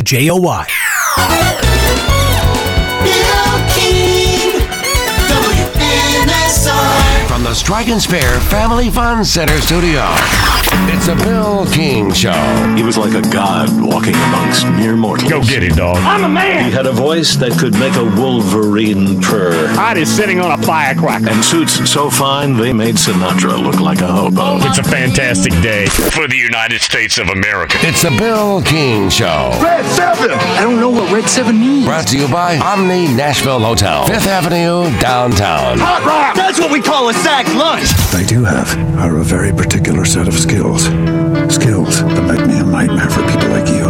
JOY. Bill King, WNSR. From the Strike and Spare Family Fun Center studio, it's the Bill King Show. He was like a god walking amongst mere mortals. Go get it, dog. I'm a man. He had a voice that could make a wolverine purr. Hot is sitting on a firecracker. And suits so fine, they made Sinatra look like a hobo. It's a fantastic day for the United States of America. It's the Bill King Show. Red 7. I don't know what Red 7 means. Brought to you by Omni Nashville Hotel, 5th Avenue, downtown. Hot rock. That's what we call a sack lunch. I do have are a very particular set of skills. Skills that make me a nightmare for people like you.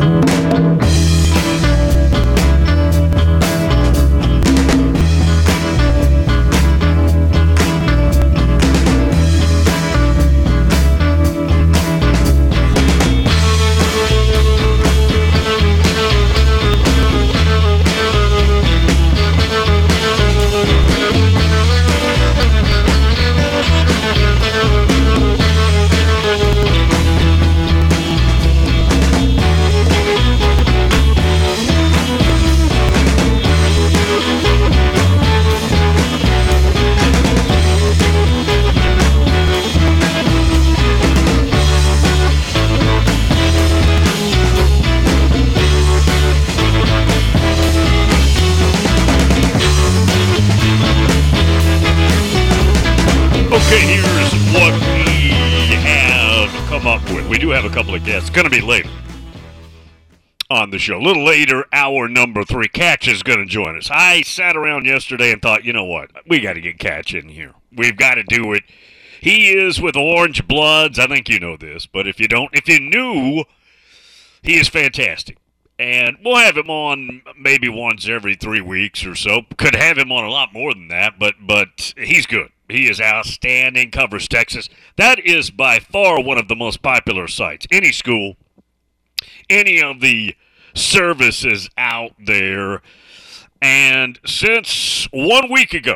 Okay, here's what we have come up with. We do have a couple of guests. Going to be later on the show. A little later, hour number 3. Catch is going to join us. I sat around yesterday and thought, you know what? We got to get Catch in here. We've got to do it. He is with Orange Bloods. I think you know this, but if you don't, if you knew, he is fantastic. And we'll have him on maybe once every 3 weeks or so. Could have him on a lot more than that, but he's good. He is outstanding, covers Texas. That is by far one of the most popular sites. Any school, any of the services out there. And since 1 week ago,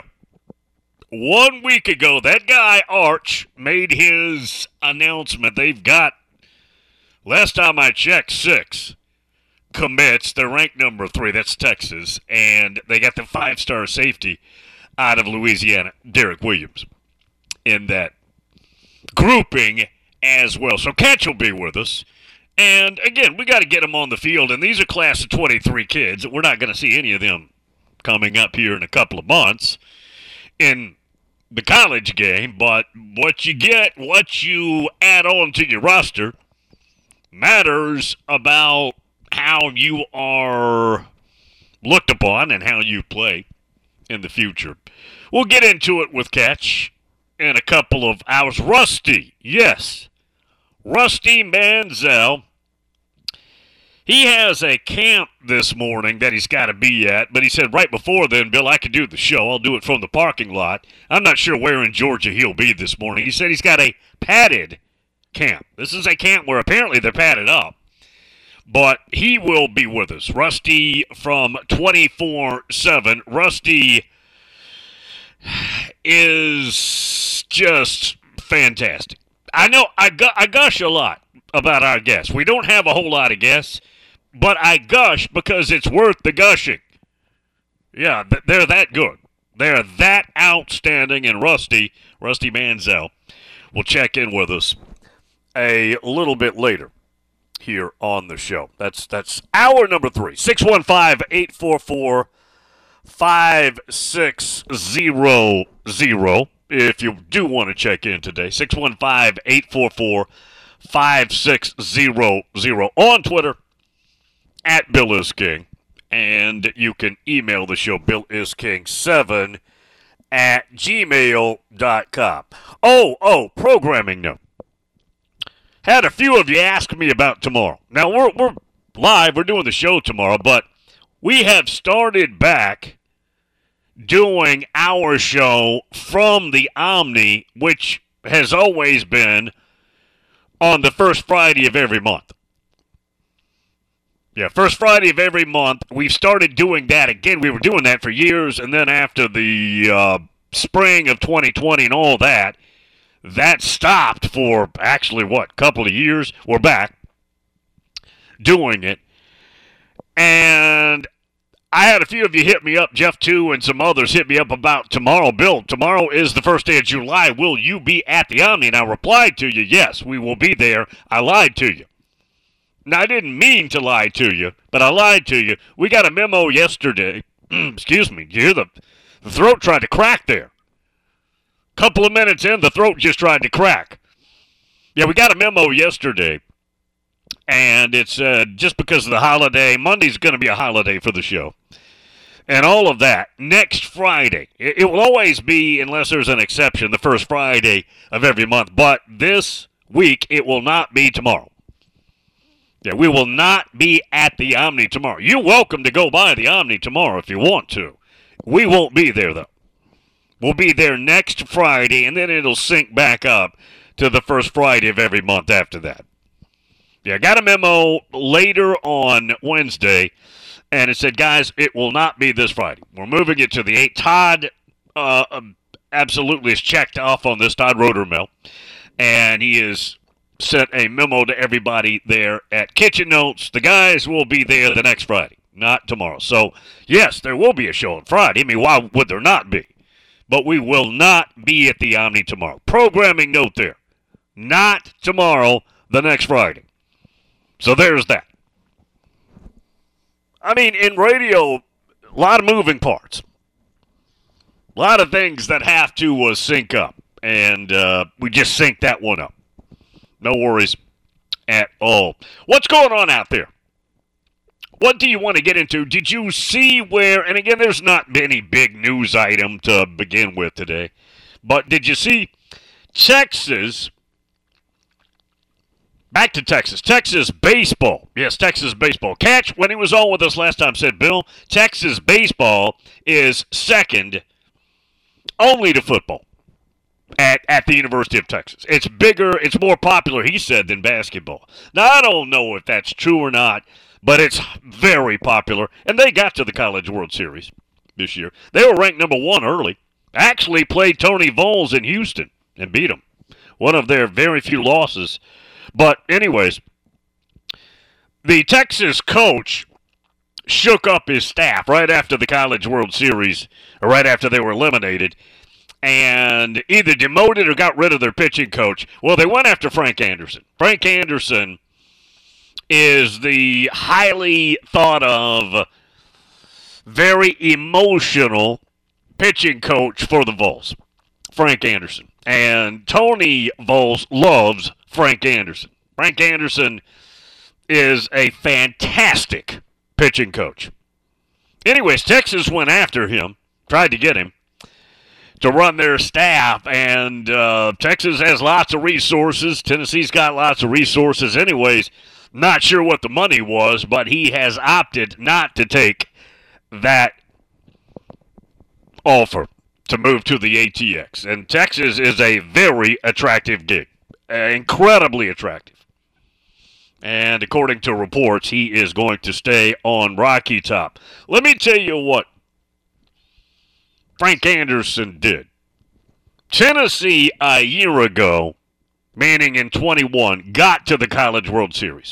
that guy Arch made his announcement. They've got, last time I checked, 6 commits. They're ranked number 3. That's Texas. And they got the 5-star safety out of Louisiana, Derek Williams, in that grouping as well. So Catch will be with us. And, again, we got to get them on the field. And these are class of 23 kids. We're not going to see any of them coming up here in a couple of months in the college game. But what you get, what you add on to your roster, matters about how you are looked upon and how you play in the future. We'll get into it with Catch in a couple of hours. Rusty, yes, Rusty Manziel. He has a camp this morning that he's got to be at, but he said right before then, Bill, I could do the show. I'll do it from the parking lot. I'm not sure where in Georgia he'll be this morning. He said he's got a padded camp. This is a camp where apparently they're padded up. But he will be with us. Rusty from 24/7. Rusty is just fantastic. I know I gush a lot about our guests. We don't have a whole lot of guests, but I gush because it's worth the gushing. Yeah, they're that good. They're that outstanding. And Rusty Manziel will check in with us a little bit later here on the show. That's hour number 3. 615-844-5600 if you do want to check in today. 615-844-5600 on Twitter at Bill is King. And you can email the show, billisking7@gmail.com. Oh, programming note. Had a few of you ask me about tomorrow. Now, we're live. We're doing the show tomorrow, but we have started back doing our show from the Omni, which has always been on the first Friday of every month. Yeah, first Friday of every month. We've started doing that again. We were doing that for years, and then after the spring of 2020 and all that, that stopped for actually, couple of years. We're back doing it. I had a few of you hit me up, Jeff too, and some others hit me up about tomorrow. Bill, tomorrow is the first day of July. Will you be at the Omni? And I replied to you, yes, we will be there. I lied to you. Now, I didn't mean to lie to you, but I lied to you. We got a memo yesterday. Excuse me. Did you hear the throat tried to crack there? Couple of minutes in, the throat just tried to crack. Yeah, we got a memo yesterday, and it's just because of the holiday. Monday's going to be a holiday for the show. And all of that, next Friday. It will always be, unless there's an exception, the first Friday of every month. But this week, it will not be tomorrow. Yeah, we will not be at the Omni tomorrow. You're welcome to go by the Omni tomorrow if you want to. We won't be there, though. We'll be there next Friday, and then it'll sync back up to the first Friday of every month after that. Yeah, I got a memo later on Wednesday, and it said, guys, it will not be this Friday. We're moving it to the 8th. Todd absolutely is checked off on this, Todd Rodermel, and he has sent a memo to everybody there at Kitchen Notes. The guys will be there the next Friday, not tomorrow. So, yes, there will be a show on Friday. I mean, why would there not be? But we will not be at the Omni tomorrow. Programming note there. Not tomorrow, the next Friday. So there's that. I mean, in radio, a lot of moving parts. A lot of things that have to sync up. And we just sync that one up. No worries at all. What's going on out there? What do you want to get into? Did you see where, and again, there's not any big news item to begin with today, but did you see Texas, back to Texas, Texas baseball. Yes, Texas baseball. Catch, when he was on with us last time, said, Bill, Texas baseball is second only to football at the University of Texas. It's bigger, it's more popular, he said, than basketball. Now, I don't know if that's true or not, but it's very popular, and they got to the College World Series this year. They were ranked number 1 early. Actually played Tony Vols in Houston and beat them. One of their very few losses. But anyways, the Texas coach shook up his staff right after the College World Series, or right after they were eliminated, and either demoted or got rid of their pitching coach. Well, they went after Frank Anderson. Frank Anderson is the highly thought of, very emotional pitching coach for the Vols, Frank Anderson. And Tony Vols loves Frank Anderson. Frank Anderson is a fantastic pitching coach. Anyways, Texas went after him, tried to get him to run their staff, and Texas has lots of resources. Tennessee's got lots of resources anyways. Not sure what the money was, but he has opted not to take that offer to move to the ATX. And Texas is a very attractive gig, incredibly attractive. And according to reports, he is going to stay on Rocky Top. Let me tell you what Frank Anderson did. Tennessee a year ago, meaning in 21, got to the College World Series.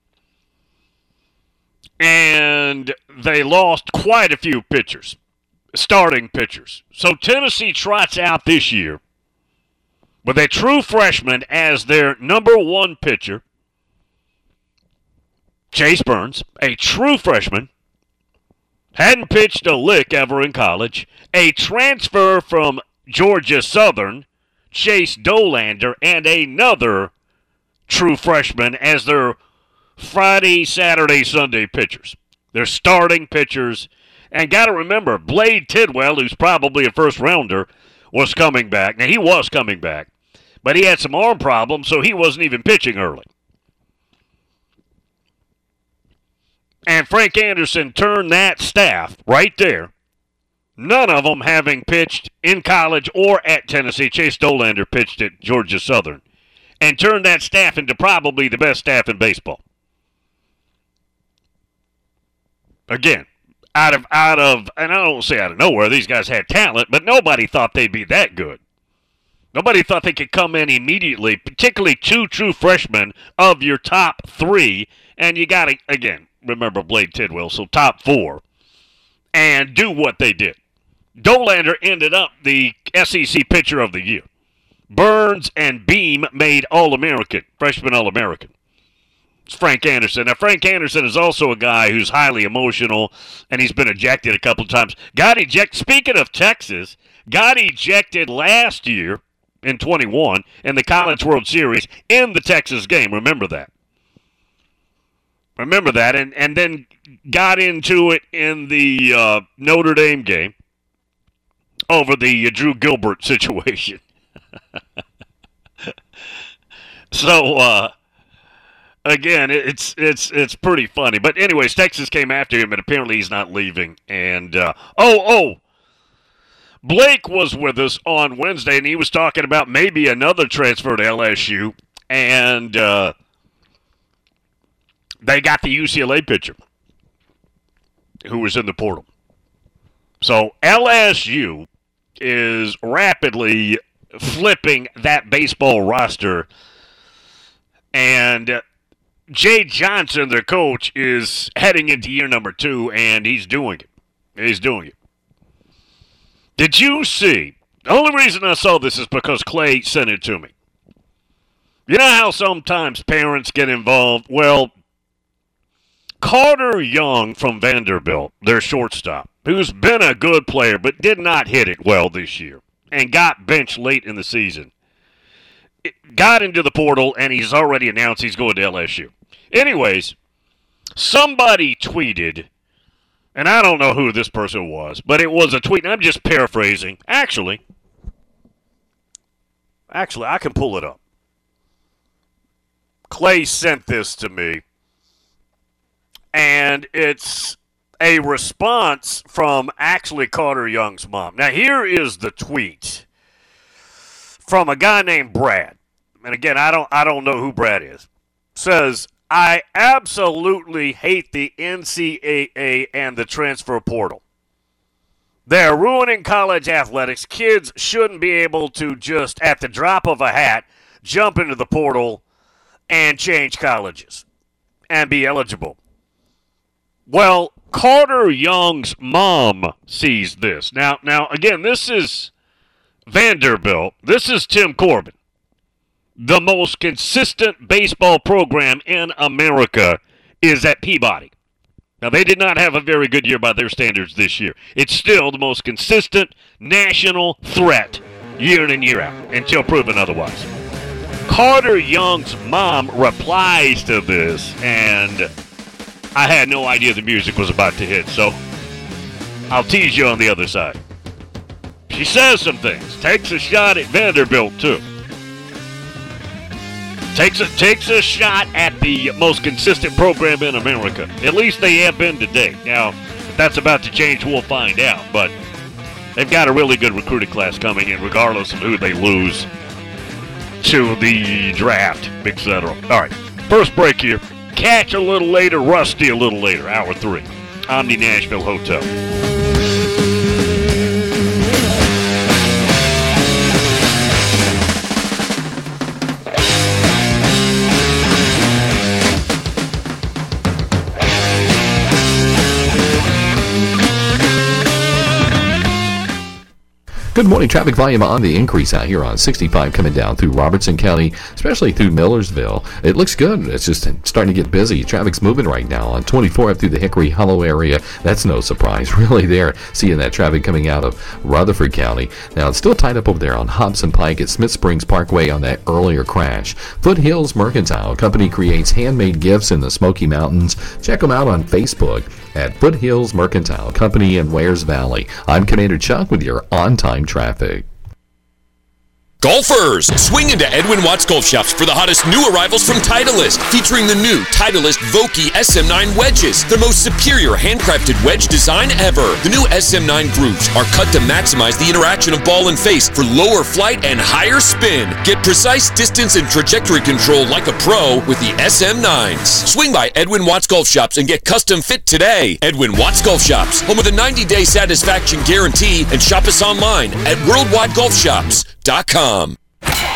And they lost quite a few pitchers, starting pitchers. So Tennessee trots out this year with a true freshman as their number 1 pitcher, Chase Burns, a true freshman, hadn't pitched a lick ever in college, a transfer from Georgia Southern, Chase Dolander, and another true freshman as their Friday, Saturday, Sunday pitchers. They're starting pitchers. And got to remember, Blade Tidwell, who's probably a first-rounder, was coming back. Now, he was coming back, but he had some arm problems, so he wasn't even pitching early. And Frank Anderson turned that staff right there, none of them having pitched in college or at Tennessee. Chase Dolander pitched at Georgia Southern, and turned that staff into probably the best staff in baseball. Again, out of, and I don't say out of nowhere, these guys had talent, but nobody thought they'd be that good. Nobody thought they could come in immediately, particularly 2 true freshmen of your top 3, and you got to, again, remember Blade Tidwell, so top 4. and do what they did. Dollander ended up the SEC Pitcher of the Year. Burns and Beam made All-American, freshman All-American. It's Frank Anderson. Now, Frank Anderson is also a guy who's highly emotional, and he's been ejected a couple of times. Got ejected, speaking of Texas, got ejected last year in 21 in the College World Series in the Texas game. Remember that. And then got into it in the Notre Dame game over the Drew Gilbert situation. So, again, it's pretty funny. But anyways, Texas came after him, and apparently he's not leaving. And, Blake was with us on Wednesday, and he was talking about maybe another transfer to LSU. And they got the UCLA pitcher who was in the portal. So LSU is rapidly flipping that baseball roster. And Jay Johnson, their coach, is heading into year number 2, and he's doing it. Did you see? The only reason I saw this is because Clay sent it to me. You know how sometimes parents get involved? Well, Carter Young from Vanderbilt, their shortstop, who's been a good player but did not hit it well this year and got benched late in the season, got into the portal, and he's already announced he's going to LSU. Anyways, somebody tweeted, and I don't know who this person was, but it was a tweet, and I'm just paraphrasing. Actually, I can pull it up. Clay sent this to me, and it's a response from actually Carter Young's mom. Now, here is the tweet from a guy named Brad. And again, I don't know who Brad is. Says, I absolutely hate the NCAA and the transfer portal. They're ruining college athletics. Kids shouldn't be able to just, at the drop of a hat, jump into the portal and change colleges and be eligible. Well, Carter Young's mom sees this. Now, again, this is Vanderbilt. This is Tim Corbin. The most consistent baseball program in America is at Peabody. Now, they did not have a very good year by their standards this year. It's still the most consistent national threat year in and year out until proven otherwise. Carter Young's mom replies to this, and I had no idea the music was about to hit, so I'll tease you on the other side. She says some things. Takes a shot at Vanderbilt, too. Takes a shot at the most consistent program in America. At least they have been to date. Now, if that's about to change, we'll find out. But they've got a really good recruiting class coming in, regardless of who they lose to the draft, etc. All right, first break here. Catch a little later, Rusty a little later, hour 3. Omni Nashville Hotel. Good morning. Traffic volume on the increase out here on 65 coming down through Robertson County, especially through Millersville. It looks good. It's just starting to get busy. Traffic's moving right now on 24 up through the Hickory Hollow area. That's no surprise, really, there. Seeing that traffic coming out of Rutherford County. Now, it's still tied up over there on Hobson Pike at Smith Springs Parkway on that earlier crash. Foothills Mercantile Company creates handmade gifts in the Smoky Mountains. Check them out on Facebook at Foothills Mercantile Company in Wares Valley. I'm Commander Chuck with your on-time traffic. Golfers, swing into Edwin Watts Golf Shops for the hottest new arrivals from Titleist, featuring the new Titleist Vokey SM9 wedges, the most superior handcrafted wedge design ever. The new SM9 grooves are cut to maximize the interaction of ball and face for lower flight and higher spin. Get precise distance and trajectory control like a pro with the SM9s. Swing by Edwin Watts Golf Shops and get custom fit today. Edwin Watts Golf Shops, home of the 90-day satisfaction guarantee, and shop us online at worldwidegolfshops.com.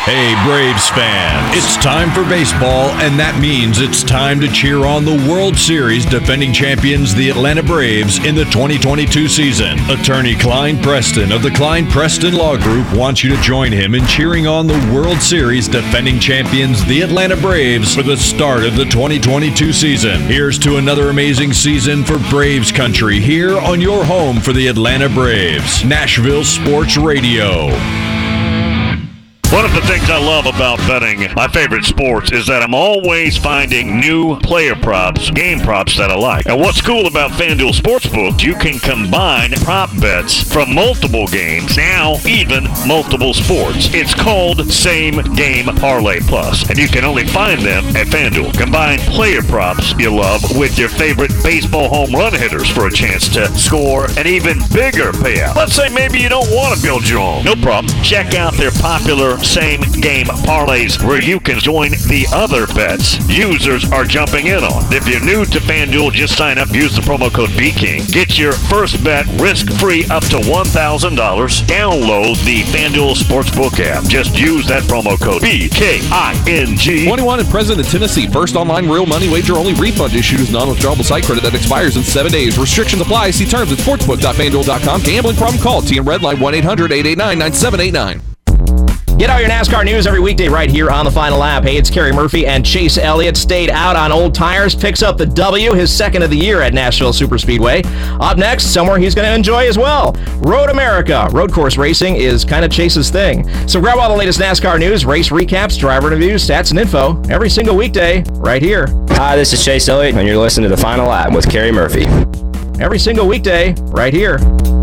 Hey, Braves fan, it's time for baseball, and that means it's time to cheer on the World Series defending champions, the Atlanta Braves, in the 2022 season. Attorney Klein Preston of the Klein Preston Law Group wants you to join him in cheering on the World Series defending champions, the Atlanta Braves, for the start of the 2022 season. Here's to another amazing season for Braves country here on your home for the Atlanta Braves. Nashville Sports Radio. One of the things I love about betting my favorite sports is that I'm always finding new player props, game props that I like. And what's cool about FanDuel Sportsbook, you can combine prop bets from multiple games, now even multiple sports. It's called Same Game Parlay Plus, and you can only find them at FanDuel. Combine player props you love with your favorite baseball home run hitters for a chance to score an even bigger payout. Let's say maybe you don't want to build your own. No problem. Check out their popular Same Game Parlays where you can join the other bets users are jumping in on. If you're new to FanDuel, just sign up, use the promo code BKing. Get your first bet risk-free up to $1,000. Download the FanDuel Sportsbook app. Just use that promo code BKING. 21 and present in Tennessee. First online real money wager only. Refund issued as non-withdrawable site credit that expires in 7 days. Restrictions apply. See terms at sportsbook.fanduel.com. Gambling problem? Call TM Redline 1-800-889-9789. Get all your NASCAR news every weekday right here on The Final Lap. Hey, it's Kerry Murphy, and Chase Elliott stayed out on old tires, picks up the W, his second of the year at Nashville Superspeedway. Up next, somewhere he's going to enjoy as well, Road America. Road course racing is kind of Chase's thing. So grab all the latest NASCAR news, race recaps, driver interviews, stats, and info every single weekday right here. Hi, this is Chase Elliott, and you're listening to The Final Lap with Kerry Murphy. Every single weekday right here.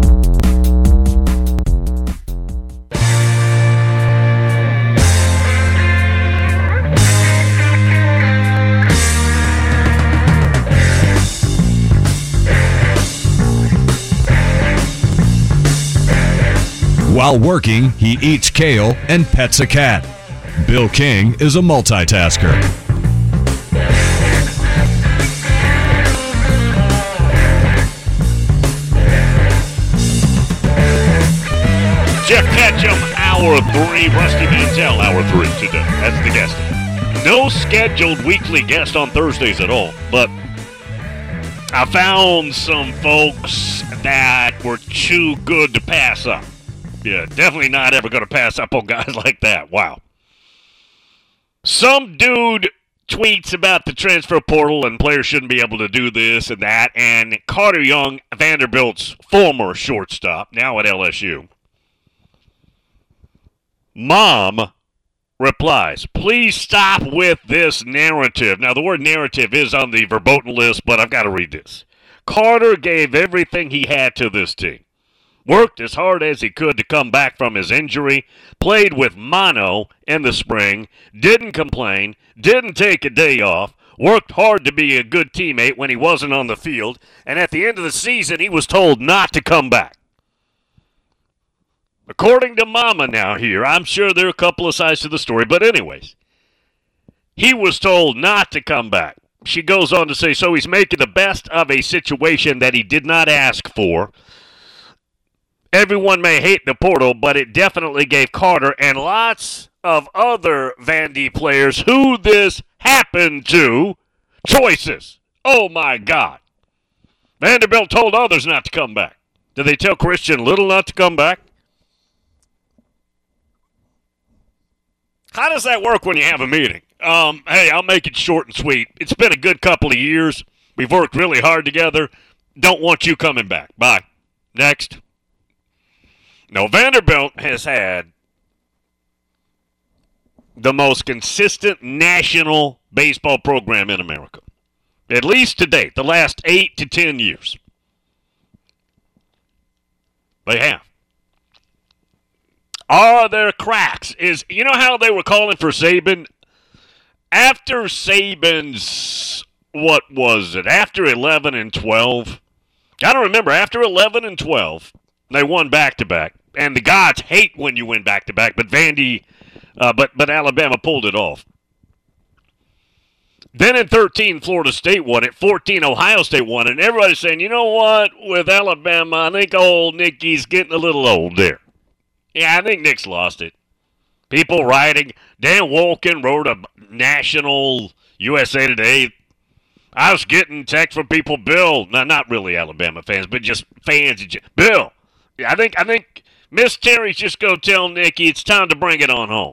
While working, he eats kale and pets a cat. Bill King is a multitasker. Jeff Ketchum, Hour 3. Rusty Mantel, Hour 3 today. That's the guest. No scheduled weekly guest on Thursdays at all, but I found some folks that were too good to pass up. Yeah, definitely not ever going to pass up on guys like that. Wow. Some dude tweets about the transfer portal and players shouldn't be able to do this and that. And Carter Young, Vanderbilt's former shortstop, now at LSU. Mom replies, please stop with this narrative. Now, the word narrative is on the verboten list, but I've got to read this. Carter gave everything he had to this team. Worked as hard as he could to come back from his injury, played with mono in the spring, didn't complain, didn't take a day off, worked hard to be a good teammate when he wasn't on the field, and at the end of the season he was told not to come back. According to Mama now here, I'm sure there are a couple of sides to the story, but anyways, he was told not to come back. She goes on to say, so he's making the best of a situation that he did not ask for. Everyone may hate the portal, but it definitely gave Carter and lots of other Vandy players who this happened to choices. Oh, my God. Vanderbilt told others not to come back. Did they tell Christian Little not to come back? How does that work when you have a meeting? Hey, I'll make it short and sweet. It's been a good couple of years. We've worked really hard together. Don't want you coming back. Bye. Next. No, Vanderbilt has had the most consistent national baseball program in America, at least to date, the last 8 to 10 years. They have. Are there cracks? You know how they were calling for Saban? After Saban's, what was it, after 11 and 12? I don't remember. After 11 and 12, they won back-to-back. And the gods hate when you win back-to-back, but but Alabama pulled it off. Then in 13, Florida State won it. 14, Ohio State won it. And everybody's saying, you know what, with Alabama, I think old Nicky's getting a little old there. Yeah, I think Nick's lost it. People writing. Dan Wolken wrote a national USA Today. I was getting texts from people, Bill, not really Alabama fans, but just fans. Bill, I think Miss Terry's just going to tell Nikki it's time to bring it on home.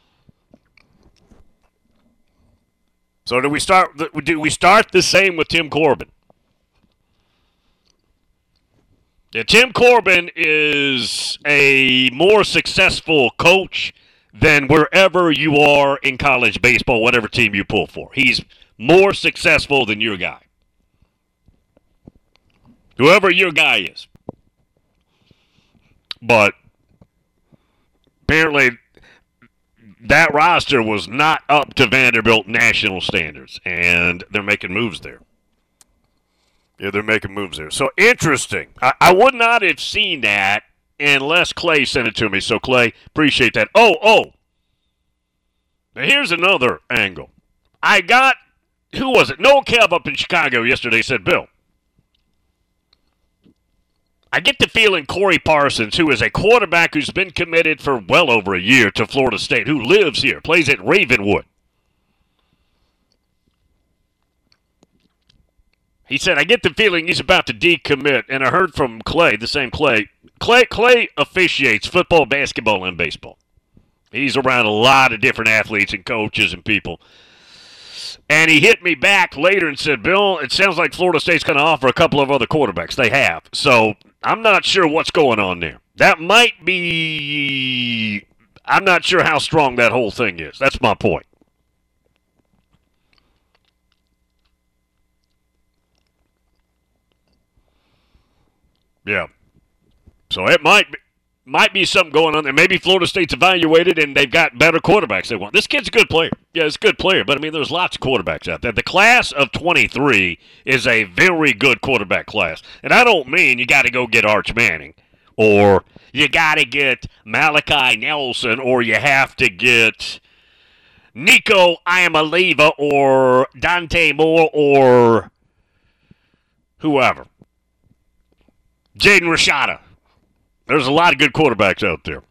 So do we start the same with Tim Corbin? Yeah, Tim Corbin is a more successful coach than wherever you are in college baseball, whatever team you pull for. He's more successful than your guy. Whoever your guy is. But apparently that roster was not up to Vanderbilt national standards, and they're making moves there. Yeah, they're making moves there. So interesting. I would not have seen that unless Clay sent it to me. So, Clay, appreciate that. Oh. Now, here's another angle. I got, who was it? Noel Kev up in Chicago yesterday said, Bill, I get the feeling Corey Parsons, who is a quarterback who's been committed for well over a year to Florida State, who lives here, plays at Ravenwood. He said, I get the feeling he's about to decommit, and I heard from Clay, the same Clay. Clay officiates football, basketball, and baseball. He's around a lot of different athletes and coaches and people. And he hit me back later and said, Bill, it sounds like Florida State's going to offer a couple of other quarterbacks. They have. So I'm not sure what's going on there. That might be – I'm not sure how strong that whole thing is. That's my point. Yeah. So it might be something going on there. Maybe Florida State's evaluated and they've got better quarterbacks they want. This kid's a good player. Yeah, he's a good player. But, I mean, there's lots of quarterbacks out there. The class of 23 is a very good quarterback class. And I don't mean you got to go get Arch Manning or you got to get Malachi Nelson or you have to get Nico Iamaleava or Dante Moore or whoever. Jaden Rashada. There's a lot of good quarterbacks out there.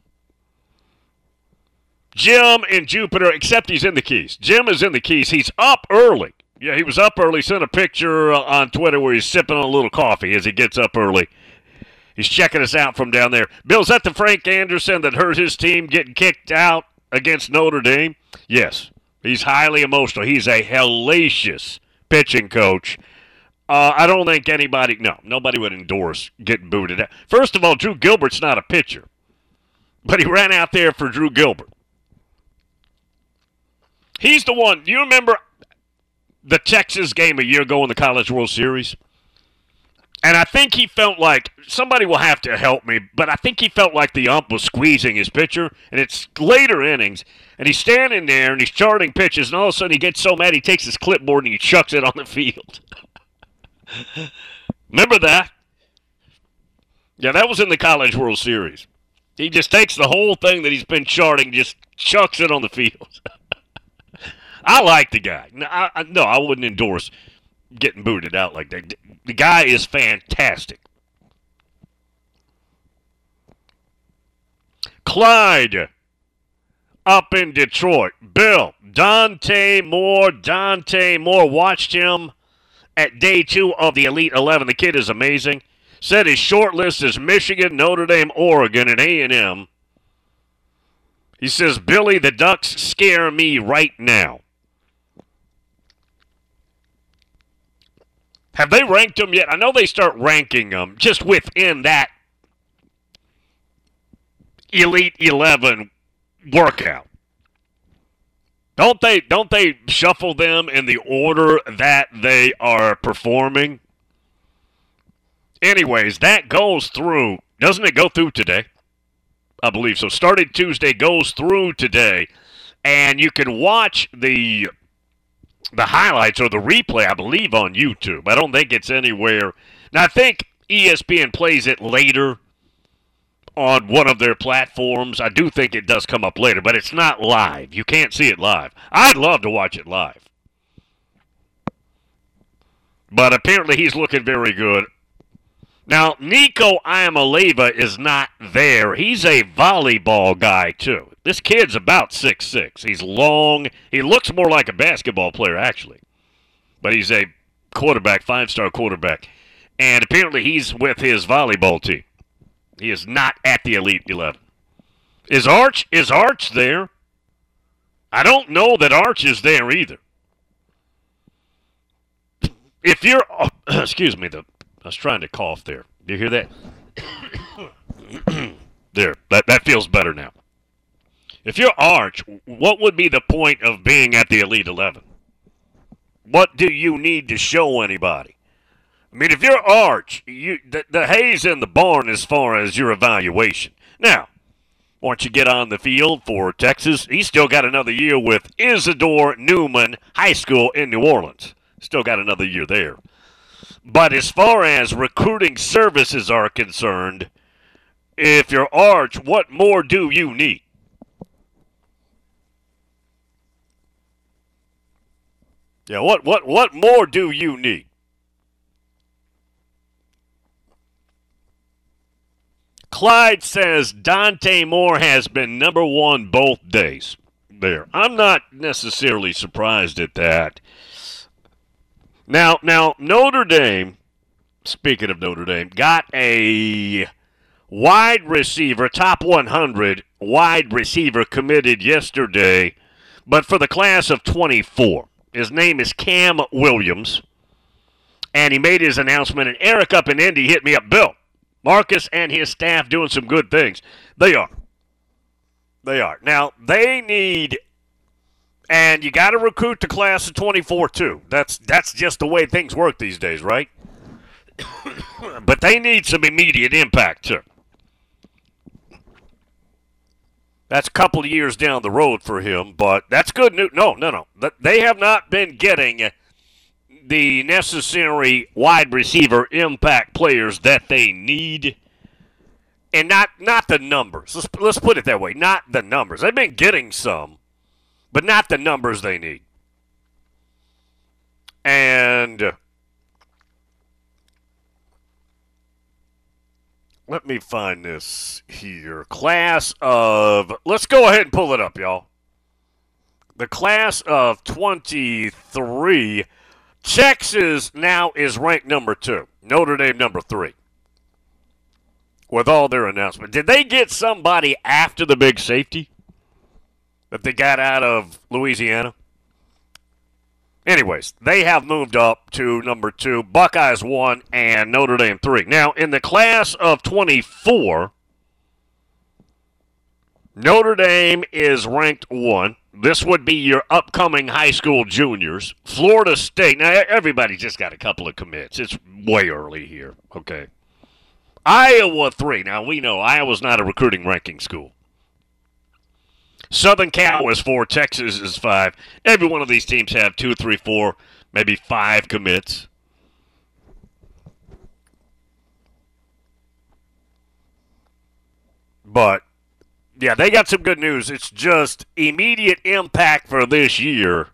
Jim in Jupiter, except he's in the Keys. Jim is in the Keys. He's up early. Yeah, he was up early. Sent a picture on Twitter where he's sipping on a little coffee as he gets up early. He's checking us out from down there. Bill, is that the Frank Anderson that hurt his team getting kicked out against Notre Dame? Yes. He's highly emotional. He's a hellacious pitching coach. I don't think nobody would endorse getting booted out. First of all, Drew Gilbert's not a pitcher, but he ran out there for Drew Gilbert. He's the one. Do you remember the Texas game a year ago in the College World Series? And I think he felt like, somebody will have to help me, but I think he felt like the ump was squeezing his pitcher, and it's later innings, and he's standing there, and he's charting pitches, and all of a sudden he gets so mad he takes his clipboard and he chucks it on the field. Remember that? Yeah, that was in the College World Series. He just takes the whole thing that he's been charting, just chucks it on the field. I like the guy. I wouldn't endorse getting booted out like that. The guy is fantastic. Clyde up in Detroit. Bill, Dante Moore. Watched him at day 2 of the Elite 11. The kid is amazing. Said his short list is Michigan, Notre Dame, Oregon, and A&M. He says, Billy, the Ducks scare me right now. Have they ranked them yet? I know they start ranking them just within that Elite 11 workout. Don't they shuffle them in the order that they are performing? Anyways, that goes through. Doesn't it go through today? I believe so. Started Tuesday, goes through today. And you can watch the highlights or the replay, I believe, on YouTube. I don't think it's anywhere. Now, I think ESPN plays it later on one of their platforms. I do think it does come up later, but it's not live. You can't see it live. I'd love to watch it live. But apparently he's looking very good. Now, Nico Iamaleava is not there. He's a volleyball guy, too. This kid's about 6'6". He's long. He looks more like a basketball player, actually. But he's a quarterback, 5-star quarterback. And apparently he's with his volleyball team. He is not at the Elite 11. Is Arch there? I don't know that Arch is there either. If you're... excuse me, I was trying to cough there. Do you hear that? There, that feels better now. If you're Arch, what would be the point of being at the Elite 11? What do you need to show anybody? I mean, if you're Arch, the hay's in the barn as far as your evaluation. Now, once you get on the field for Texas, he's still got another year with Isidore Newman High School in New Orleans. Still got another year there. But as far as recruiting services are concerned, if you're Arch, what more do you need? Yeah, what more do you need? Clyde says Dante Moore has been number one both days. There. I'm not necessarily surprised at that. Now Notre Dame, speaking of Notre Dame, got a wide receiver, top 100 wide receiver committed yesterday, but for the class of 24. His name is Cam Williams, and he made his announcement, and Eric up in Indy hit me up. Bill, Marcus and his staff doing some good things. They are. Now, they need, and you got to recruit the class of 24 too. That's just the way things work these days, right? But they need some immediate impact too. That's a couple of years down the road for him, but that's good news. No. They have not been getting the necessary wide receiver impact players that they need, and not the numbers. Let's put it that way. Not the numbers. They've been getting some, but not the numbers they need. And let me find this here. Class of, let's go ahead and pull it up, y'all. The class of 23, Texas now is ranked number 2. Notre Dame number 3. With all their announcements. Did they get somebody after the big safety that they got out of Louisiana? Anyways, they have moved up to number 2, Buckeyes 1, and Notre Dame 3. Now, in the class of 24, Notre Dame is ranked 1. This would be your upcoming high school juniors. Florida State, now everybody just got a couple of commits. It's way early here, okay. Iowa 3, now we know Iowa's not a recruiting ranking school. Southern Cal is 4, Texas is 5. Every one of these teams have 2, 3, 4, maybe 5 commits. But, yeah, they got some good news. It's just immediate impact for this year.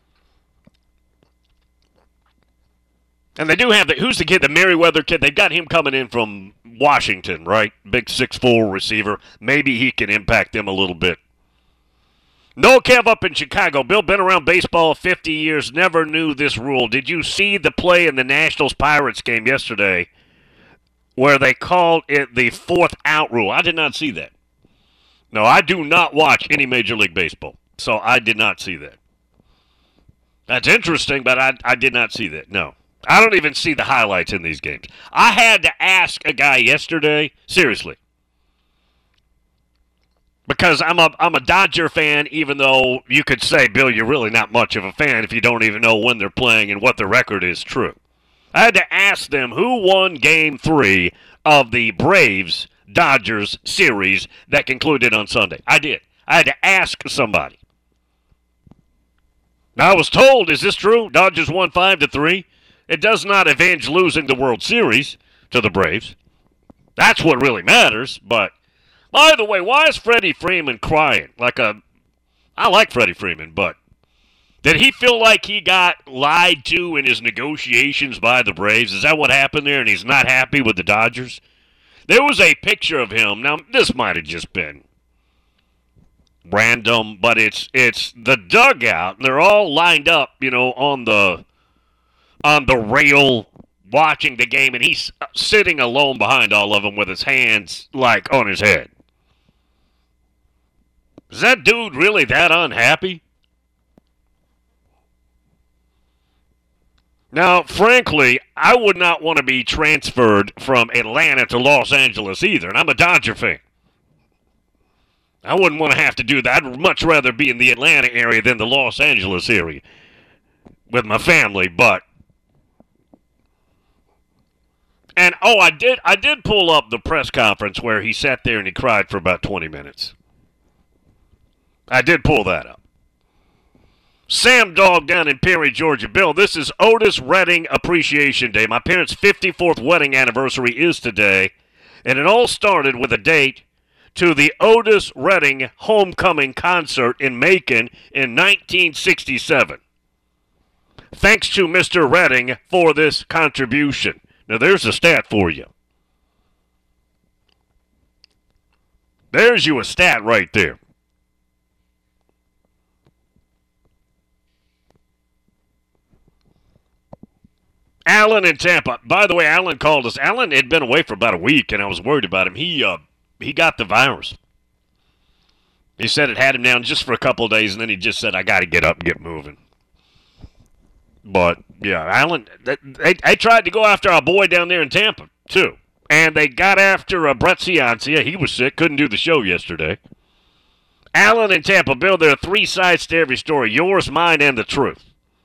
And they do have who's the kid, the Merriweather kid? They've got him coming in from Washington, right? Big 6'4" receiver. Maybe he can impact them a little bit. No Kev up in Chicago. Bill, been around baseball 50 years, never knew this rule. Did you see the play in the Nationals-Pirates game yesterday where they called it the 4th out rule? I did not see that. No, I do not watch any Major League Baseball, so I did not see that. That's interesting, but I did not see that, no. I don't even see the highlights in these games. I had to ask a guy yesterday, seriously, because I'm a Dodger fan, even though you could say, Bill, you're really not much of a fan if you don't even know when they're playing and what the record is true. I had to ask them who won Game 3 of the Braves-Dodgers series that concluded on Sunday. I did. I had to ask somebody. Now, I was told, is this true? Dodgers won 5-3. It does not avenge losing the World Series to the Braves. That's what really matters, but by the way, why is Freddie Freeman crying? I like Freddie Freeman, but did he feel like he got lied to in his negotiations by the Braves? Is that what happened there, and he's not happy with the Dodgers? There was a picture of him. Now, this might have just been random, but it's the dugout. They're all lined up, on the rail watching the game, and he's sitting alone behind all of them with his hands like on his head. Is that dude really that unhappy? Now, frankly, I would not want to be transferred from Atlanta to Los Angeles either, and I'm a Dodger fan. I wouldn't want to have to do that. I'd much rather be in the Atlanta area than the Los Angeles area with my family, but... And, I did pull up the press conference where he sat there and he cried for about 20 minutes. I did pull that up. Sam Dog down in Perry, Georgia. Bill, this is Otis Redding Appreciation Day. My parents' 54th wedding anniversary is today, and it all started with a date to the Otis Redding Homecoming Concert in Macon in 1967. Thanks to Mr. Redding for this contribution. Now, there's a stat for you. There's you a stat right there. Alan in Tampa. By the way, Alan called us. Alan had been away for about a week, and I was worried about him. He got the virus. He said it had him down just for a couple of days, and then he just said, I got to get up and get moving. But, yeah, Alan, they tried to go after our boy down there in Tampa, too. And they got after Brett Ciancia. He was sick, couldn't do the show yesterday. Alan in Tampa. Bill, there are 3 sides to every story. Yours, mine, and the truth.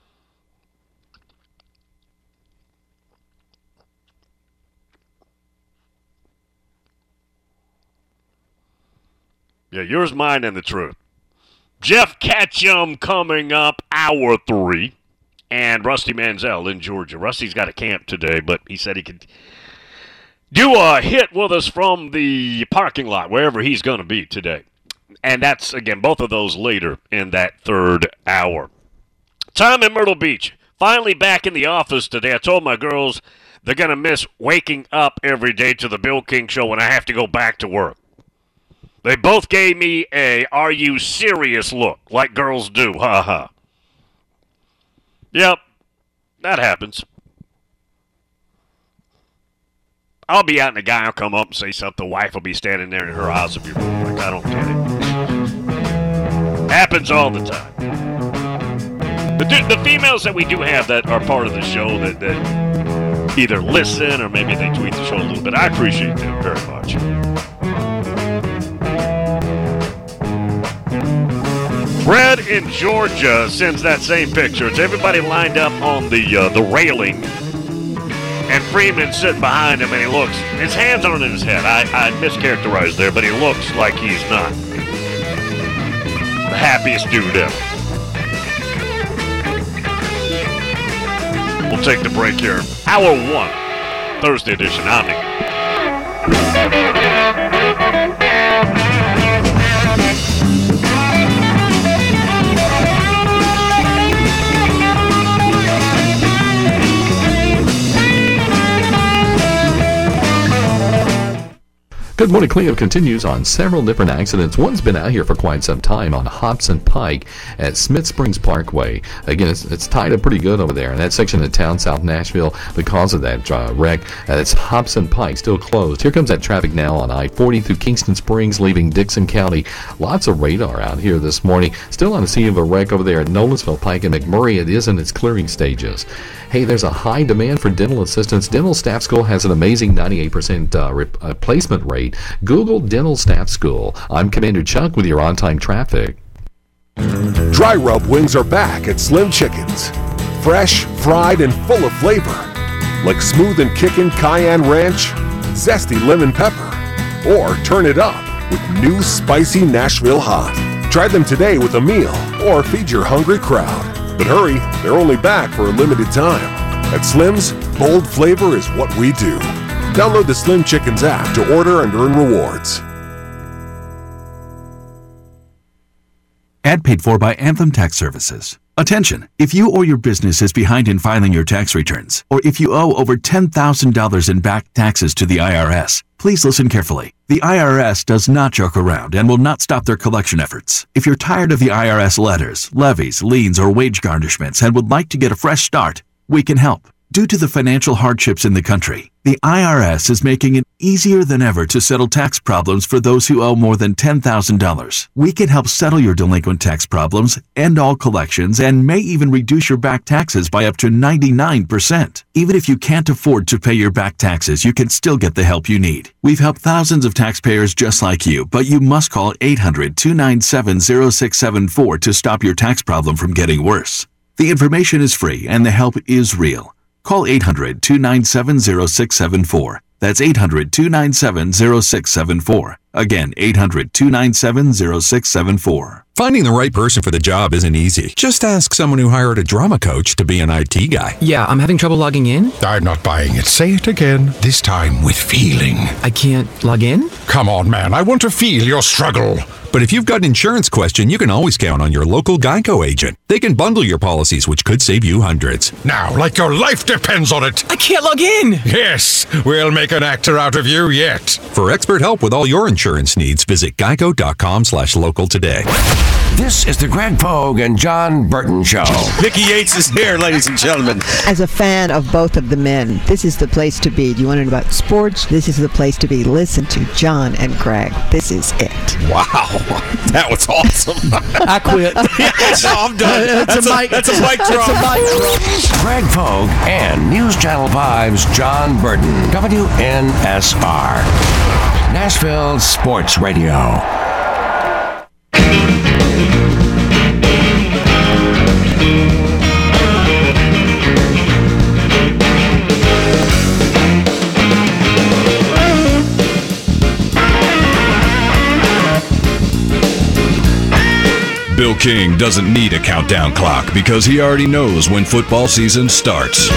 Yeah, yours, mine, and the truth. Jeff Ketchum coming up, hour 3. And Rusty Manziel in Georgia. Rusty's got a camp today, but he said he could do a hit with us from the parking lot, wherever he's going to be today. And that's, again, both of those later in that 3rd hour. Tom in Myrtle Beach. Finally back in the office today. I told my girls they're going to miss waking up every day to the Bill King Show when I have to go back to work. They both gave me a "Are you serious?" look, like girls do. Ha ha. Yep, that happens. I'll be out and a guy will come up and say something. The wife will be standing there and her eyes will be rolling. Like, I don't get it. Happens all the time. The females that we do have that are part of the show that either listen or maybe they tweet the show a little bit, I appreciate them very much. Brad in Georgia sends that same picture. It's everybody lined up on the railing, and Freeman's sitting behind him, and he looks. His hands aren't in his head. I mischaracterized there, but he looks like he's not the happiest dude ever. We'll take the break here. Hour 1, Thursday edition. Omni. Good morning. Cleanup continues on several different accidents. One's been out here for quite some time on Hobson Pike at Smith Springs Parkway. Again, it's tied up pretty good over there in that section of town, South Nashville, because of that wreck. It's Hobson Pike, still closed. Here comes that traffic now on I-40 through Kingston Springs, leaving Dixon County. Lots of radar out here this morning. Still on the scene of a wreck over there at Nolensville Pike and McMurray. It is in its clearing stages. Hey, there's a high demand for dental assistants. Dental Staff School has an amazing 98% replacement rate. Google Dental Staff School. I'm Commander Chuck with your on-time traffic. Dry rub wings are back at Slim Chickens. Fresh, fried, and full of flavor. Like smooth and kickin' cayenne ranch, zesty lemon pepper, or turn it up with new spicy Nashville hot. Try them today with a meal or feed your hungry crowd. But hurry, they're only back for a limited time. At Slim's, bold flavor is what we do. Download the Slim Chickens app to order and earn rewards. Ad paid for by Anthem Tax Services. Attention! If you or your business is behind in filing your tax returns, or if you owe over $10,000 in back taxes to the IRS, Please listen carefully. The IRS does not joke around and will not stop their collection efforts. If you're tired of the IRS letters, levies, liens, or wage garnishments and would like to get a fresh start, we can help. Due to the financial hardships in the country, the IRS is making it easier than ever to settle tax problems for those who owe more than $10,000. We can help settle your delinquent tax problems, end all collections, and may even reduce your back taxes by up to 99%. Even if you can't afford to pay your back taxes, you can still get the help you need. We've helped thousands of taxpayers just like you, but you must call 800-297-0674 to stop your tax problem from getting worse. The information is free and the help is real. Call 800-297-0674. That's 800-297-0674. Again, 800-297-0674. Finding the right person for the job isn't easy. Just ask someone who hired a drama coach to be an IT guy. Yeah, I'm having trouble logging in. I'm not buying it. Say it again, this time with feeling. I can't log in? Come on, man. I want to feel your struggle. But if you've got an insurance question, you can always count on your local Geico agent. They can bundle your policies, which could save you hundreds. Now, like your life depends on it. I can't log in. Yes, we'll make an actor out of you yet. For expert help with all your insurance needs, visit geico.com/local today. This is the Greg Pogue and John Burton Show. Mickey Yates is here, ladies and gentlemen. As a fan of both of the men, this is the place to be. Do you want to know about sports? This is the place to be. Listen to John and Greg. This is it. Wow, that was awesome. I quit. No, I'm done. That's a mic drop. Greg Pogue and News Channel 5's John Burton. WNSR. Nashville Sports Radio. Bill King doesn't need a countdown clock because he already knows when football season starts.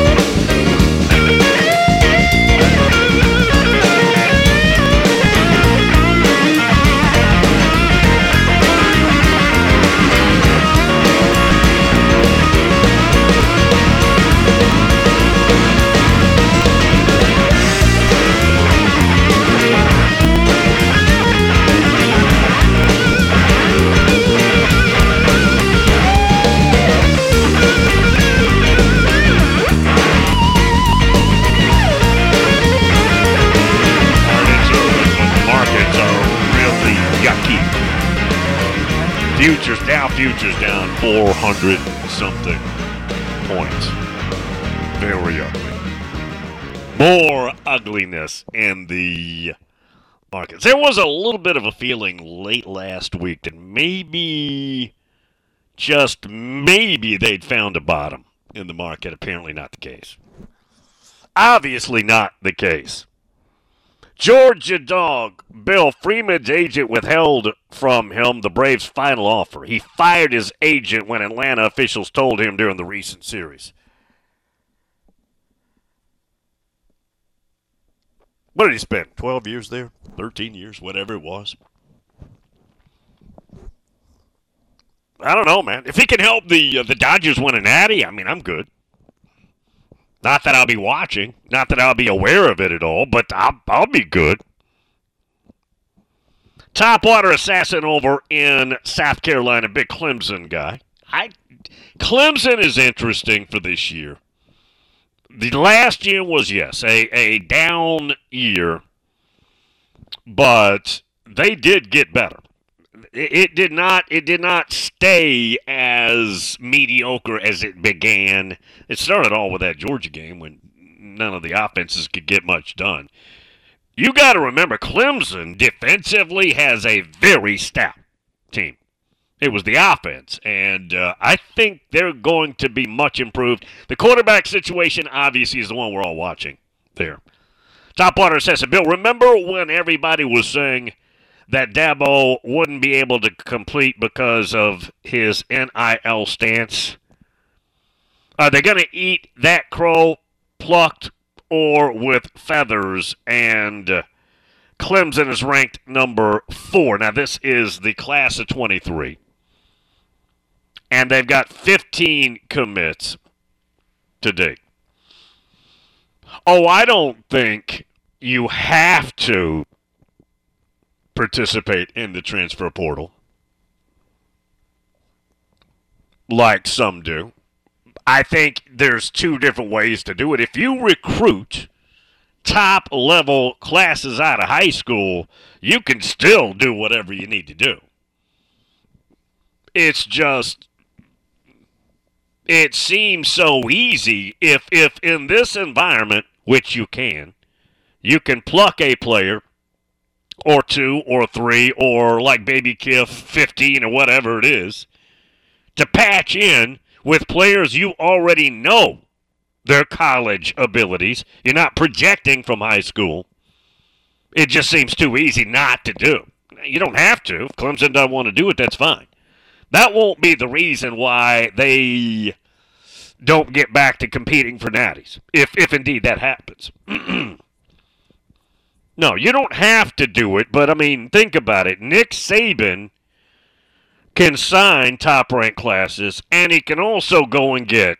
Futures down 400 something points. Very ugly. More ugliness in the markets. There was a little bit of a feeling late last week that maybe, just maybe, they'd found a bottom in the market. Apparently not the case. Obviously not the case. Georgia Dog, Bill Freeman's agent withheld from him the Braves' final offer. He fired his agent when Atlanta officials told him during the recent series. What did he spend? 12 years there? 13 years? Whatever it was. I don't know, man. If he can help the Dodgers win a natty, I mean, I'm good. Not that I'll be watching, not that I'll be aware of it at all, but I'll be good. Topwater assassin over in South Carolina, big Clemson guy. Clemson is interesting for this year. The last year was, yes, a down year, but they did get better. It did not stay as mediocre as it began. It started all with that Georgia game when none of the offenses could get much done. You got to remember, Clemson defensively has a very stout team. It was the offense, and I think they're going to be much improved. The quarterback situation, obviously, is the one we're all watching there. Topwater says, Bill, remember when everybody was saying that Dabo wouldn't be able to complete because of his NIL stance? Are they going to eat that crow plucked or with feathers? And Clemson is ranked number 4. Now, this is the class of 23. And they've got 15 commits to date. Oh, I don't think you have to participate in the transfer portal like some do. I think there's two different ways to do it. If you recruit top-level classes out of high school, you can still do whatever you need to do. It's just, it seems so easy if in this environment, which you can pluck a player or two or three or like Baby Kiff 15 or whatever it is to patch in with players you already know their college abilities. You're not projecting from high school. It just seems too easy not to do. You don't have to. If Clemson doesn't want to do it, that's fine. That won't be the reason why they don't get back to competing for natties, if indeed that happens. No, you don't have to do it, but, I mean, think about it. Nick Saban can sign top-ranked classes, and he can also go and get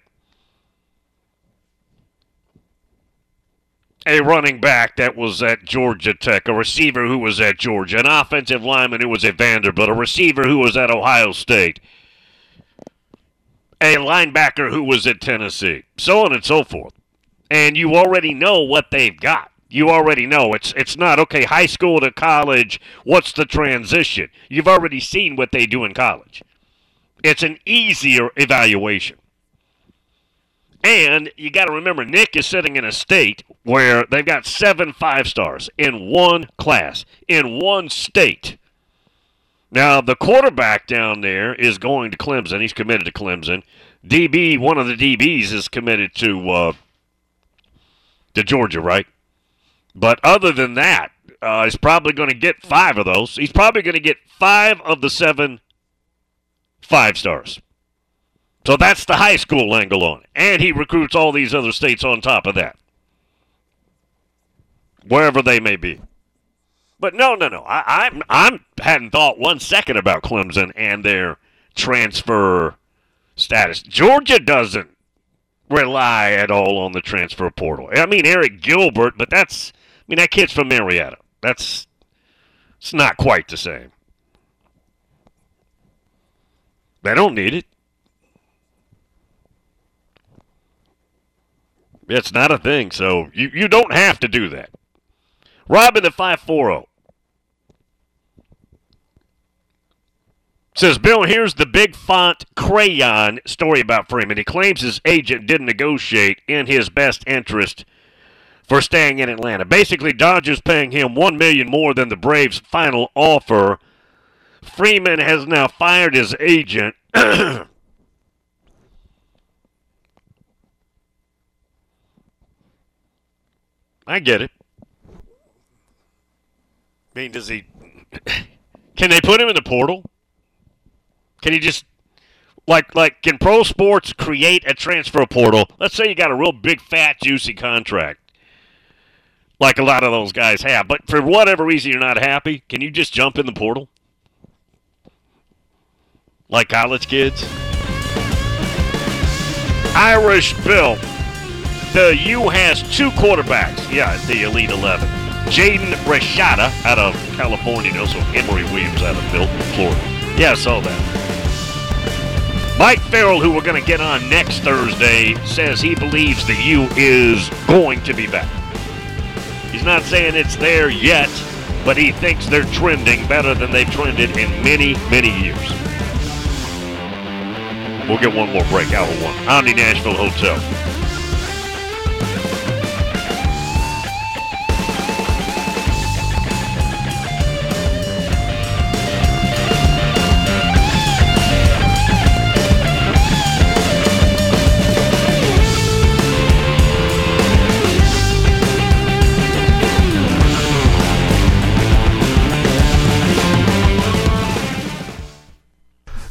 a running back that was at Georgia Tech, a receiver who was at Georgia, an offensive lineman who was at Vanderbilt, a receiver who was at Ohio State, a linebacker who was at Tennessee, so on and so forth. And you already know what they've got. You already know. It's not, okay, high school to college, what's the transition? You've already seen what they do in college. It's an easier evaluation. And you got to remember, Nick is sitting in a state where they've got 7 5-stars in one class, in one state. Now, the quarterback down there is going to Clemson. He's committed to Clemson. DB, one of the DBs is committed to Georgia, right? But other than that, he's probably going to get 5 of those. He's probably going to get 5 of the 7 5-stars. So that's the high school angle on it. And he recruits all these other states on top of that, wherever they may be. But no. I hadn't thought 1 second about Clemson and their transfer status. Georgia doesn't rely at all on the transfer portal. I mean, Eric Gilbert, but that kid's from Marietta. It's not quite the same. They don't need it. It's not a thing, so you don't have to do that. Robin the 540 says, Bill, here's the big font crayon story about Freeman. He claims his agent didn't negotiate in his best interest for staying in Atlanta. Basically, Dodgers paying him $1 million more than the Braves' final offer. Freeman has now fired his agent. I get it. I mean, does he... Can they put him in the portal? Can he just... can pro sports create a transfer portal? Let's say you got a real big, fat, juicy contract, like a lot of those guys have, but for whatever reason you're not happy, can you just jump in the portal? Like college kids? Irish Bill. The U has 2 quarterbacks. Yeah, the Elite 11. Jaden Rashada out of California, and also Emory Williams out of Milton, Florida. Yeah, I saw that. Mike Farrell, who we're going to get on next Thursday, says he believes the U is going to be back. He's not saying it's there yet, but he thinks they're trending better than they've trended in many, many years. We'll get one more break, hour 1. Omni Nashville Hotel.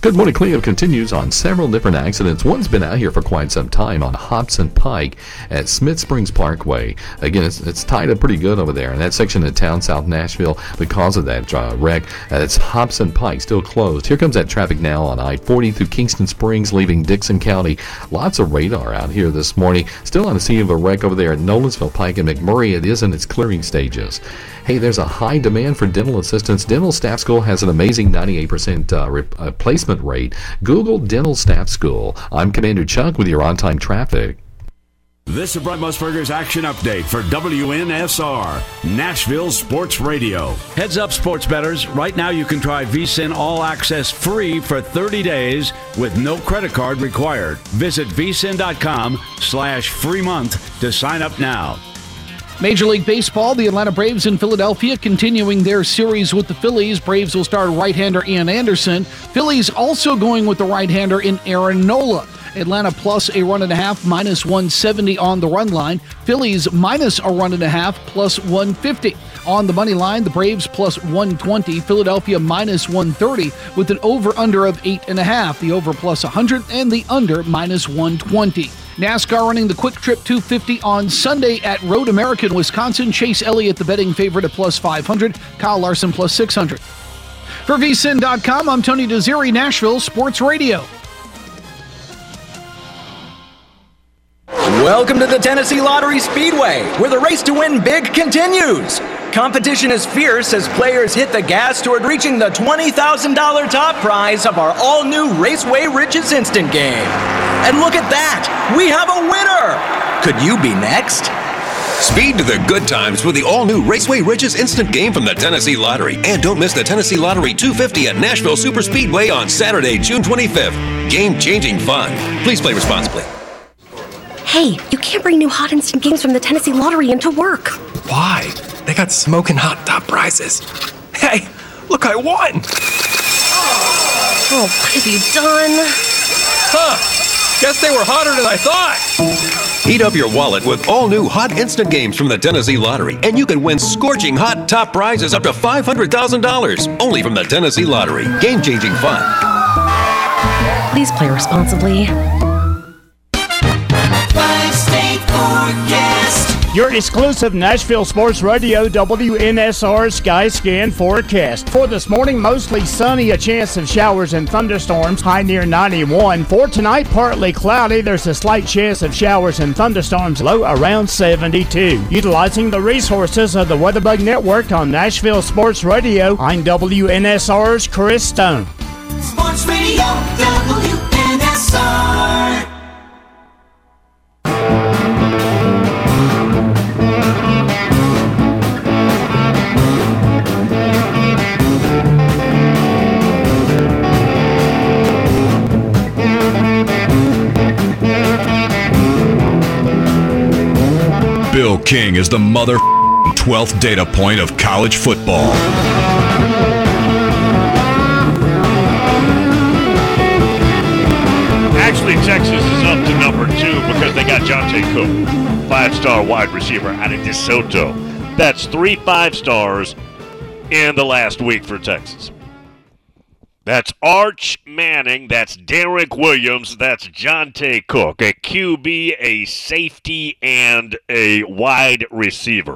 Good morning cleanup continues on several different accidents. One's been out here for quite some time on Hobson Pike at Smith Springs Parkway. Again, it's tied up pretty good over there in that section of town, South Nashville, because of that wreck. It's Hobson Pike, still closed. Here comes that traffic now on I-40 through Kingston Springs, leaving Dixon County. Lots of radar out here this morning. Still on the scene of a wreck over there at Nolensville Pike and McMurray. It is in its clearing stages. Hey, there's a high demand for dental assistants. Dental Staff School has an amazing 98% placement rate. Google Dental Staff School. I'm Commander Chuck with your on-time traffic. This is Brett Musburger's Action Update for WNSR, Nashville Sports Radio. Heads up, sports bettors. Right now you can try VSiN All Access free for 30 days with no credit card required. Visit vsin.com/free month to sign up now. Major League Baseball, the Atlanta Braves in Philadelphia continuing their series with the Phillies. Braves will start right-hander Ian Anderson. Phillies also going with the right-hander in Aaron Nola. Atlanta plus a run and a half, minus 170 on the run line. Phillies minus a run and a half, plus 150. On the money line, the Braves plus 120, Philadelphia minus 130 with an over-under of 8.5. The over plus 100 and the under minus 120. NASCAR running the Quick Trip 250 on Sunday at Road America in Wisconsin. Chase Elliott, the betting favorite, at plus 500. Kyle Larson, plus 600. For vsin.com, I'm Tony Desiri, Nashville Sports Radio. Welcome to the Tennessee Lottery Speedway, where the race to win big continues. Competition is fierce as players hit the gas toward reaching the $20,000 top prize of our all-new Raceway Riches Instant Game. And look at that! We have a winner! Could you be next? Speed to the good times with the all-new Raceway Riches Instant Game from the Tennessee Lottery. And don't miss the Tennessee Lottery 250 at Nashville Super Speedway on Saturday, June 25th. Game-changing fun. Please play responsibly. Hey, you can't bring new hot instant games from the Tennessee Lottery into work. Why? They got smoking hot top prizes. Hey, look, I won! Oh, what have you done? Huh, guess they were hotter than I thought. Heat up your wallet with all new hot instant games from the Tennessee Lottery, and you can win scorching hot top prizes up to $500,000. Only from the Tennessee Lottery. Game-changing fun. Please play responsibly. Your exclusive Nashville Sports Radio WNSR Skyscan forecast. For this morning, mostly sunny, a chance of showers and thunderstorms, high near 91. For tonight, partly cloudy, there's a slight chance of showers and thunderstorms, low around 72. Utilizing the resources of the WeatherBug Network on Nashville Sports Radio, I'm WNSR's Chris Stone. Sports Radio WNSR. Bill King is the mother 12th data point of college football. Actually, Texas is up to number 2 because they got Jonte Cook, 5-star wide receiver out of DeSoto. That's 3 5-stars in the last week for Texas. That's Arch Manning, that's Derek Williams, that's Jonte Cook, a QB, a safety, and a wide receiver.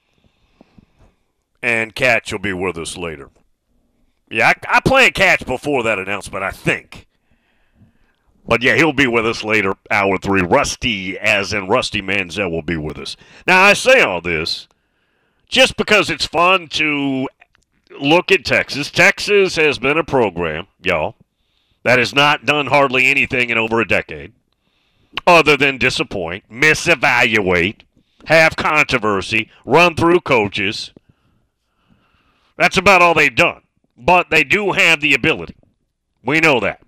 And Catch will be with us later. Yeah, I planned Catch before that announcement, I think. But yeah, he'll be with us later, hour 3. Rusty, as in Rusty Manziel, will be with us. Now, I say all this just because it's fun to look at Texas. Texas has been a program, y'all, that has not done hardly anything in over a decade other than disappoint, misevaluate, have controversy, run through coaches. That's about all they've done. But they do have the ability. We know that.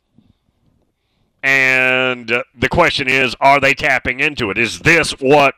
And the question is, are they tapping into it? Is this what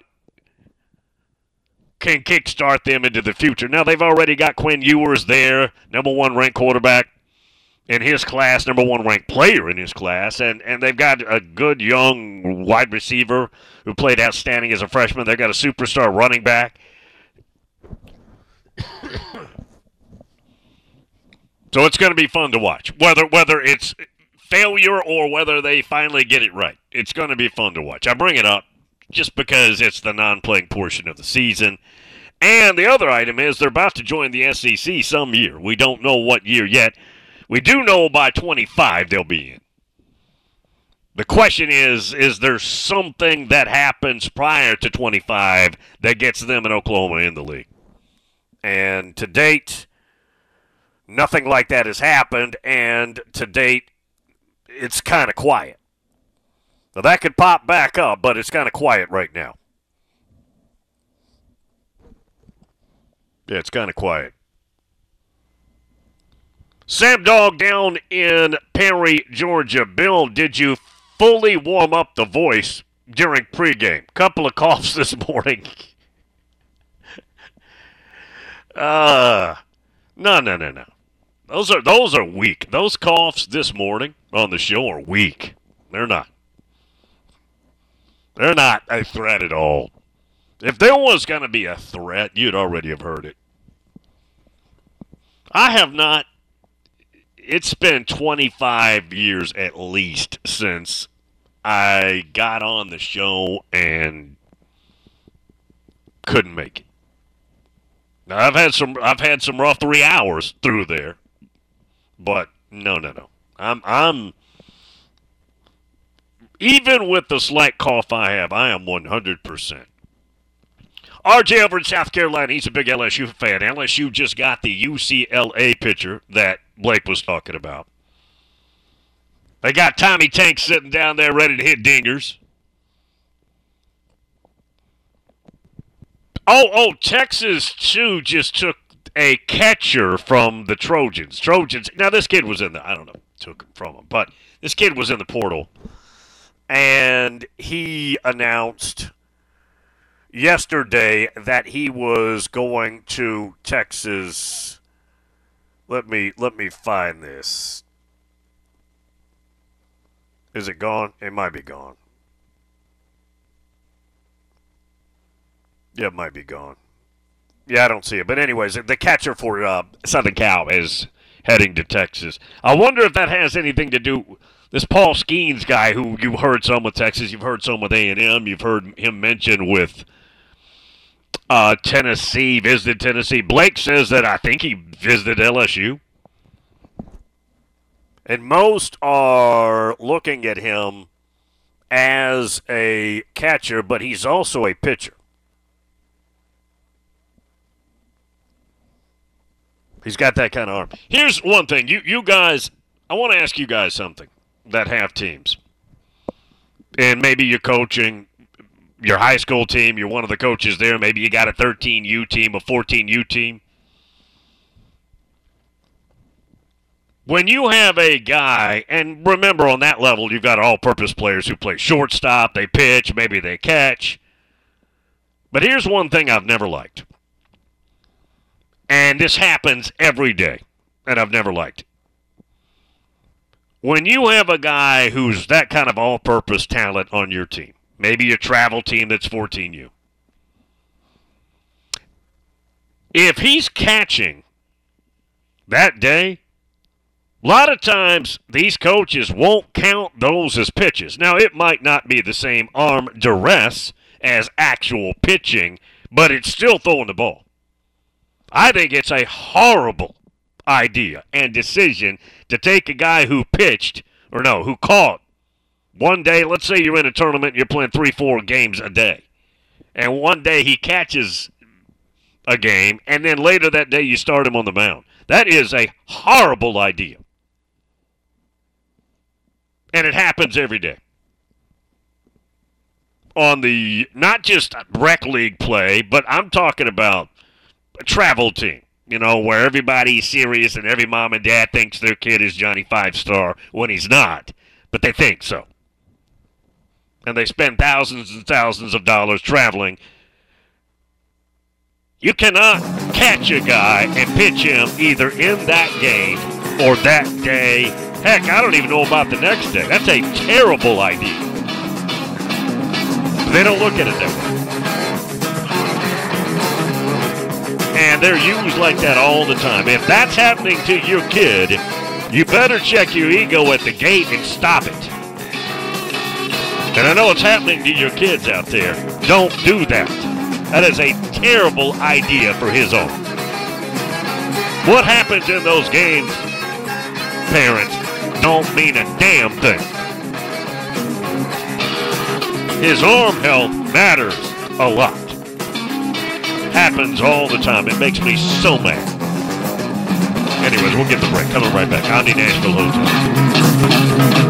can kickstart them into the future? Now, they've already got Quinn Ewers there, number 1 ranked quarterback in his class, number 1 ranked player in his class, and they've got a good young wide receiver who played outstanding as a freshman. They've got a superstar running back. So it's going to be fun to watch. Whether it's failure or whether they finally get it right, it's going to be fun to watch. I bring it up just because it's the non-playing portion of the season. And the other item is they're about to join the SEC some year. We don't know what year yet. We do know by 25 they'll be in. The question is there something that happens prior to 25 that gets them in Oklahoma in the league? And to date, nothing like that has happened, and to date, it's kind of quiet. Now, that could pop back up, but it's kind of quiet right now. Yeah, it's kind of quiet. Sam Dog down in Perry, Georgia. Bill, did you fully warm up the voice during pregame? Couple of coughs this morning. No. Those are weak. Those coughs this morning on the show are weak. They're not. They're not a threat at all. If there was going to be a threat, you'd already have heard it. I have not. It's been 25 years at least since I got on the show and couldn't make it. Now I've had some rough 3 hours through there, but no. I'm even with the slight cough I have, I am 100%. RJ over in South Carolina, he's a big LSU fan. LSU just got the UCLA pitcher that Blake was talking about. They got Tommy Tank sitting down there ready to hit dingers. Oh, Texas, too, just took a catcher from the Trojans. Now, this kid was in I don't know, took him from him, but this kid was in the portal. And he announced yesterday that he was going to Texas. Let me find this. Is it gone? It might be gone. Yeah, it might be gone. Yeah, I don't see it. But anyways, the catcher for Southern Cal is heading to Texas. I wonder if that has anything to do. This Paul Skeens guy, who you heard some with Texas, you've heard some with A&M, you've heard him mention with Tennessee, visited Tennessee. Blake says that I think he visited LSU. And most are looking at him as a catcher, but he's also a pitcher. He's got that kind of arm. Here's one thing. You guys, I want to ask you guys something that have teams. And maybe you're coaching your high school team. You're one of the coaches there. Maybe you got a 13U team, a 14U team. When you have a guy, and remember on that level, you've got all-purpose players who play shortstop, they pitch, maybe they catch. But here's one thing I've never liked. And this happens every day, and I've never liked it. When you have a guy who's that kind of all-purpose talent on your team, maybe a travel team that's 14U, if he's catching that day, a lot of times these coaches won't count those as pitches. Now, it might not be the same arm duress as actual pitching, but it's still throwing the ball. I think it's a horrible idea and decision to take a guy who who caught one day. Let's say you're in a tournament and you're playing 3-4 games a day, and one day he catches a game, and then later that day you start him on the mound. That is a horrible idea. And it happens every day. On the, not just rec league play, but I'm talking about a travel team, where everybody's serious and every mom and dad thinks their kid is Johnny 5-star when he's not, but they think so. And they spend thousands and thousands of dollars traveling. You cannot catch a guy and pitch him either in that game or that day. Heck, I don't even know about the next day. That's a terrible idea. They don't look at it that way. And they're used like that all the time. If that's happening to your kid, you better check your ego at the gate and stop it. And I know it's happening to your kids out there. Don't do that. That is a terrible idea for his arm. What happens in those games, parents, don't mean a damn thing. His arm health matters a lot. Happens all the time. It makes me so mad. Anyways, we'll get the break. Coming right back on the Nashville Hotel.